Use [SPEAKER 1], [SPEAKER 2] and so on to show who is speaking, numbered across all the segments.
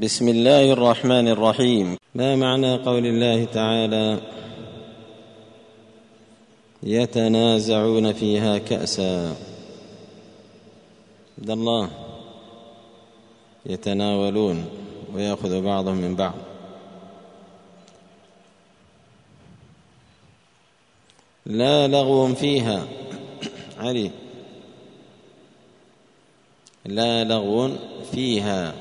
[SPEAKER 1] بسم الله الرحمن الرحيم. ما معنى قول الله تعالى يتنازعون فيها كأسا؟ عبد الله، يتناولون ويأخذ بعضهم من بعض. لا لغو فيها. علي، لا لغو فيها،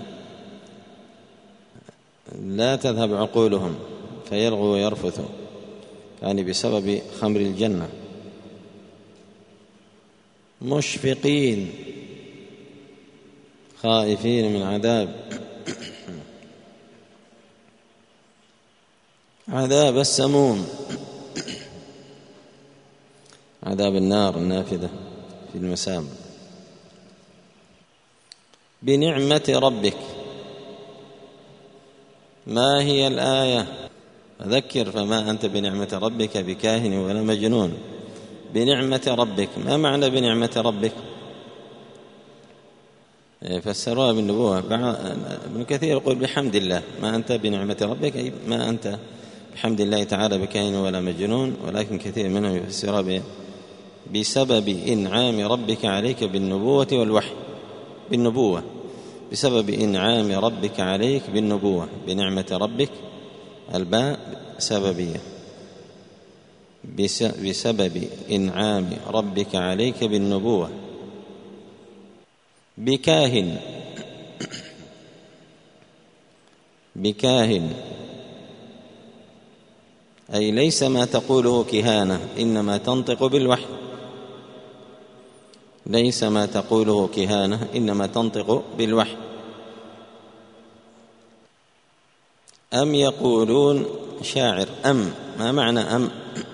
[SPEAKER 1] لا تذهب عقولهم فيلغوا ويرفثوا، يعني بسبب خمر الجنة. مشفقين، خائفين من عذاب السموم، عذاب النار النافذة في المسام. بنعمة ربك، ما هي الآية؟ فذكر فما أنت بنعمة ربك بكاهن ولا مجنون. بنعمة ربك، ما معنى بنعمة ربك؟ فسروها بالنبوة. ابن كثير يقول بحمد الله، ما أنت بنعمة ربك أي ما أنت بحمد الله تعالى بكاهن ولا مجنون، ولكن كثير منهم يفسرها بسبب إنعام ربك عليك بالنبوة والوحي. بالنبوة، بسبب إنعام ربك عليك بالنبوة. بنعمة ربك، الباء سببية، بسبب إنعام ربك عليك بالنبوة. بكاهن، بكاهن أي ليس ما تقوله كهانة، إنما تنطق بالوحي. ليس ما تقوله كهانة، إنما تنطق بالوحي. أم يقولون شاعر. أم، ما معنى أم؟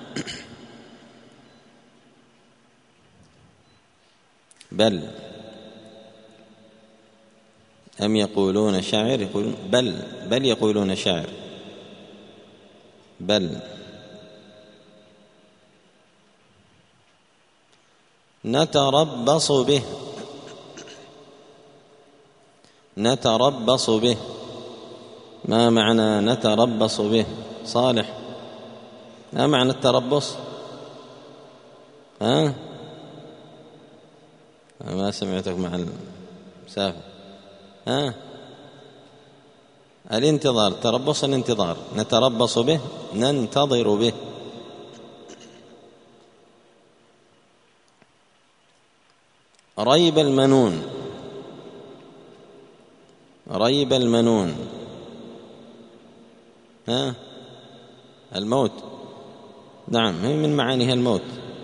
[SPEAKER 1] بل. أم يقولون شاعر، يقولون بل يقولون شاعر. بل. نتربص به، نتربص به، ما معنى نتربص به؟ صالح، ما معنى التربص؟ ما سمعتك مع المسافة. الانتظار، تربص الانتظار. نتربص به، ننتظر به. ريب المنون، ريب المنون، الموت. نعم، من معانيها الموت.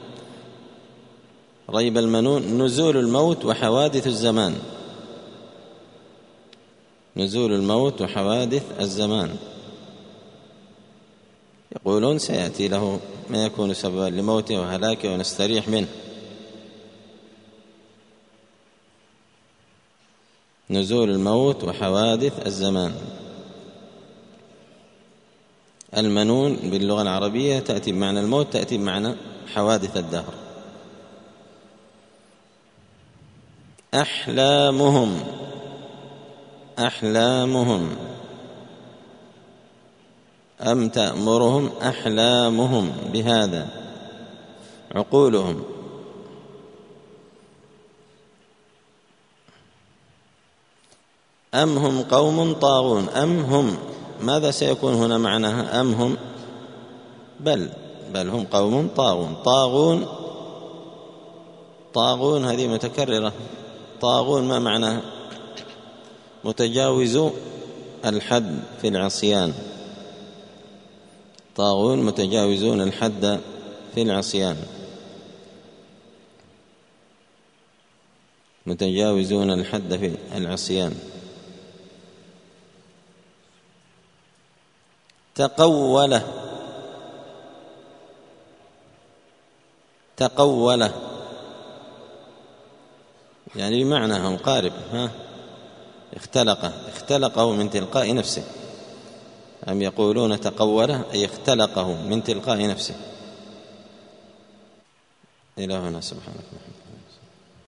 [SPEAKER 1] ريب المنون نزول الموت وحوادث الزمان. نزول الموت وحوادث الزمان. يقولون سيأتي له ما يكون سببا لموته وهلاكه ونستريح منه. نزول الموت وحوادث الزمان. المنون باللغة العربية تأتي بمعنى الموت، تأتي بمعنى حوادث الدهر. أحلامهم، أحلامهم. أم تأمرهم أحلامهم بهذا؟ عقولهم. أم هم قوم طاغون. أم هم، ماذا سيكون هنا معناها؟ أم هم، بل هم قوم طاغون. طاغون، طاغون هذه متكررة. طاغون ما معناها؟ متجاوز الحد في العصيان. طاغون متجاوزون الحد في العصيان، متجاوزون الحد في العصيان. تقوله، تقوله يعني بمعنى مقارب. اختلقه من تلقاء نفسه. أم يقولون تقوله أي اختلقه من تلقاء نفسه. إلهنا سبحانه وتعالى.